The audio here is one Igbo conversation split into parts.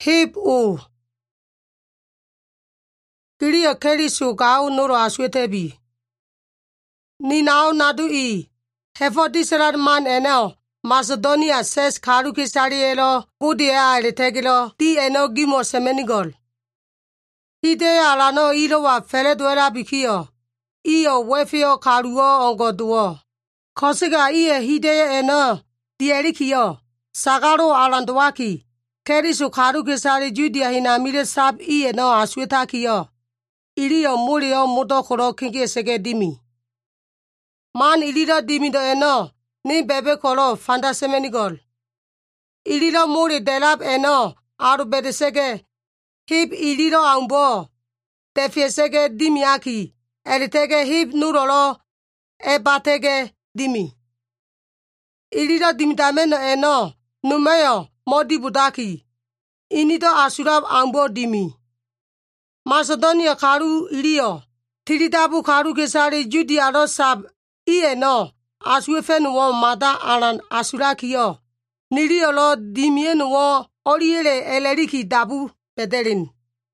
hip o. Kiri a keri su gao noro aswetebi. Ni nao nadu I. Hefo diserat man eneo. Macedonia says karu kisari elo. Budia alitegilo. Di eno gimo semenigol. Hide alano ilo wa fele duera bikio. Iyo wefio karuo ongoduo. Kosiga iye hide eno. Di erikio. Sagaro alanduaki. Keri su karu kisari judia hinamire sab iye no aswetakio. Iliyo mulio mudo koro kinki sege dimi. Man ililo dimi do eno. Ni bebe koro fanda semenigol. Ililo muri delap eno. Aru bede sege. Hip ililo ambo. Tefie sege dimi aki. Eritege hip nurolo. Ebatege dimi. Ililo dimi dameno eno. Numeyo modi budaki. Inido asurab ambo dimi. Macedonia karu iliyo. Tiridabu karu kesari judi aro sab. Iye no. Aswefe nuwo mada aran asurakiyo. Niliyo lo dimie nuwo. Oriele eleriki dabu pederin.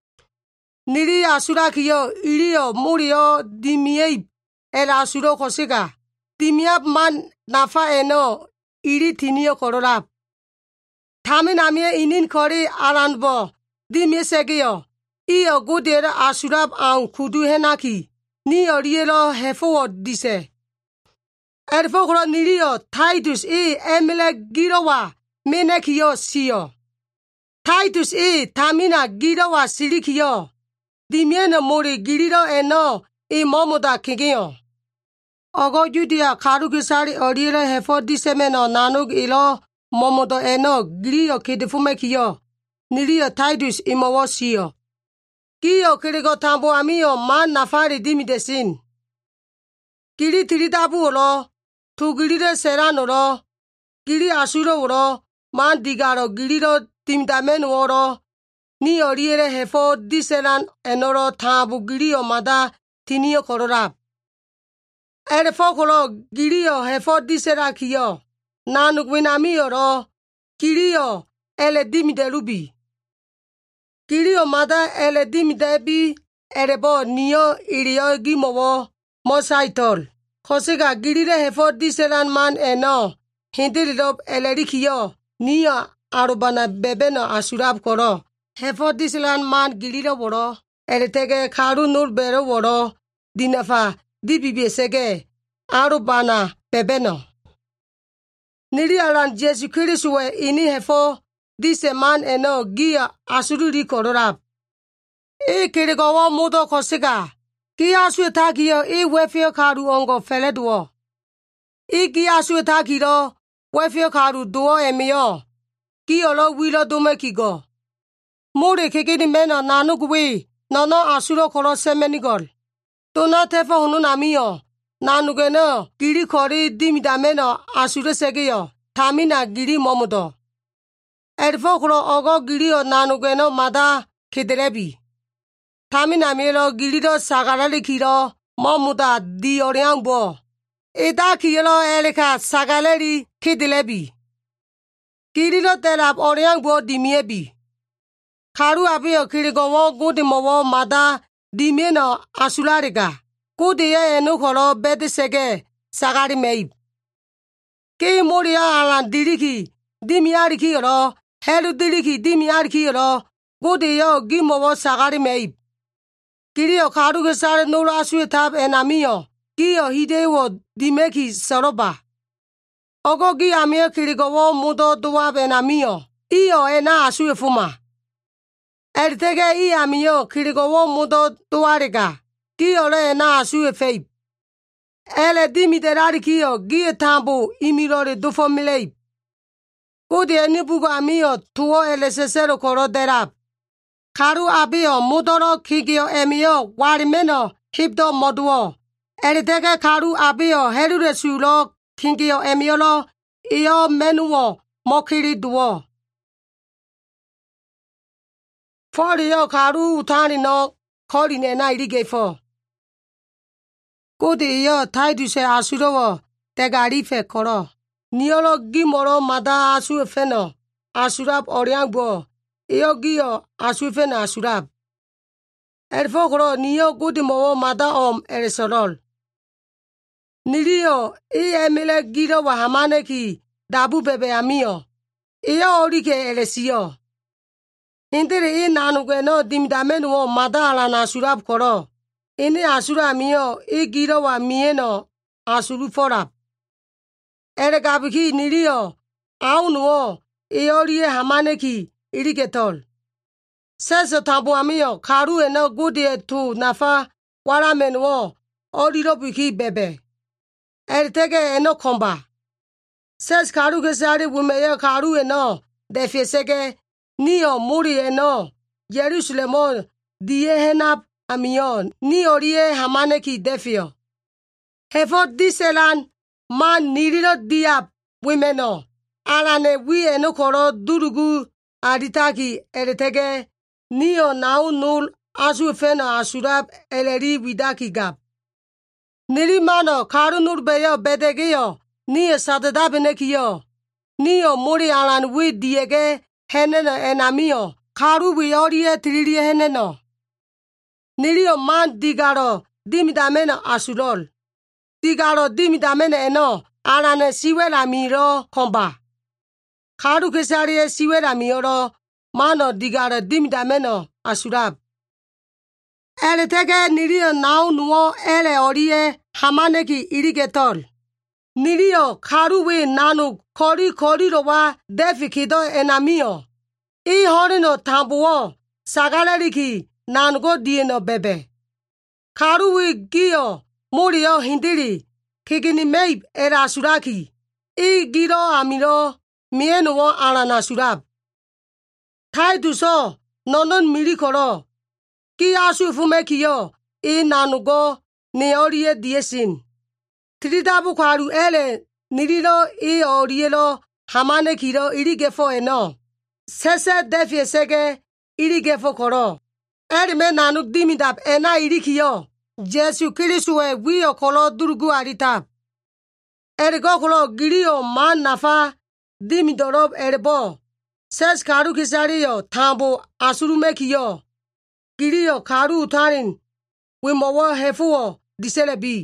Nili asurakiyo iliyo murio dimie. El asuro kosiga. Dimiab man nafa eno. Ili tiniyo kororab. Tame namie inin kori aranbo. Dimie segiyo. Iyo gudera asurab an kudu henaki. Ni orielo hefo dise. Erfokro niliyo Titus emile girowa menekiyo siyo. Titus tamina girowa silikiyo. Dimieno mori giriro eno momoda kigiyo. Ogo judia karugisari orielo hefo disemeno nanug ilo momodo eno giriyo kidifumekiyo. Niliyo Titus imowo siyo. Kiyo kirigo tambo amiyo man nafari dimi desin. Kiri tiridabu olo. Tu girire serano ro. Kiri asuro oro. Man digaro giriro timdamen oro. Ni oriere hefo diseran enoro tambu giriyo mada tiniyo kororab. Erefo kolo giriyo hefo disera kiyo. Nanugwinami oro. Kiriyo ele dimi derubi. Kiriyo mada ele dimi debi erebo niyo iriyo gimowo mosaitol. Kosiga girire hefo diseran man eno. Hindirirob elerikiyo. Niyo arubana bebeno asurab koro. Hefo diseran man girire woro. Eretege karu nur bero woro. Dinafa dibibi sege. Arubana bebeno. Niri alan Jesu Kirisuwe ini hefo. Dise man eno gia asururi kororab. Kirigowo mudo kosiga. Ki aswetakiyo wefio karu ongo feleduo. Ki aswetakiro wefio karu duo emiyo. Ki olo wilo dumekigo. Mure kekini meno nanugwe nono asuro koro semenigol. Tuna tefo hunun amiyo. Nanugeno giri kori dimidameno asure segiyo. Tamina giri momudo. Erfokro ogo giriyo nanugeno mada kiderebi. Tamina mielo girido sagarali kiro momuda di oriangbo. Ida kiro eleka sagaleri kidilebi. Girido telab oriangbo dimiebi. Karu abiyo kirigowo gudimowo mada dimieno asulariga. Gudiye enukoro bedisege sagari meib. Ki muria alan diriki dimiariki yoro. Helu diriki dimiariki yoro. Gudiyo gimowo sagari meib. Kiriyo karu gesare nuru aswetab enamiyo. Kiyo hidewo dimeki soroba. Ogo gi amiyo kirigowo mudo duwab enamiyo. Iyo ena aswefuma. Ertege amiyo kirigowo mudo duwariga. Kiyo le ena aswefeib. Ele dimiderari kiyo giye tambu imirori dufo mileib. Kudi enibugo amiyo tuwo elesesero koro derab. Karu abiyo mudoro kigiyo emiyo warimeno hibdo moduo. Eritege karu abiyo herure sulo kigiyo emiyolo iyo menuwo mokiri duo. Foriyo karu utani no kori nena irigefo. Kudi iyo taiduse asurowo tegarife koro. Niolo gimoro mada asu feno asurab oriangbo. eogio aswife na asurab. Erfokro niyo gudi mowo mada eresorol. Nirio emile giro wa hamane ki dabu bebe amio. Orike eresio. Indiri nanuge no dimdamenu mada ala na asurab koro. Ini asura mio giro wa mieno asuru forab. Eregabiki nirio aunuo orie hamane ki iriketol. Seso tabu amio karu eno gudi tu nafa waramenuo oriro biki bebe. Eritege eno komba. Ses karu kesari wumeye karu eno defesege niyo muri eno Jerusalemo die henap amio ni orie hamane ki defio. Hefo diselan man niriro diap wimeno. Alane wi eno koro durugu aritaki eritege niyo nau nul asu fena asurab eleri widaki gap. Niri mano karu nur beyo bedegiyo niyo sadadabene kiyo. Niyo muri alan wi diege heneno enamio karu wi orie tiririe heneno. Niriyo man digaro dimidameno asurol. Digaro dimidamene eno alane siwela miro komba. Karu kesari siwela miro mano digaro dimidameno asurab. Eretege nirio nau nuo ele orie hamaneki irigetol. Nirio karu we nanu kori rowa defikido enamio. Horino tambuo sagaleriki nanugo dieno bebe. Karu we gio murio hindiri kigini meib era asuraki. Giro amiro mienuo alana surab. Tai duso nonon mirikoro. Ki asu fumekiyo nanugo ni orie diesin. Tridabu kwaru ele niriro orielo hamane kiro irigefo eno. Sese defiesege irigefo koro. Erime nanuk dimidab ena irikiyo. Jesu Kirisue wiyo kolo durgu aritab. Ergo kolo girio man nafa dimidorob erbo. Ses karu kisariyo tambo asurumekiyo. Girio karu utarin wimowo hefuo diselebi.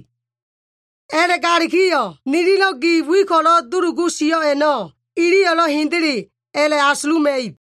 Eregarikiyo nirilo gi wikolo durugu siyo eno. Iriolo hindiri ele aslumeib.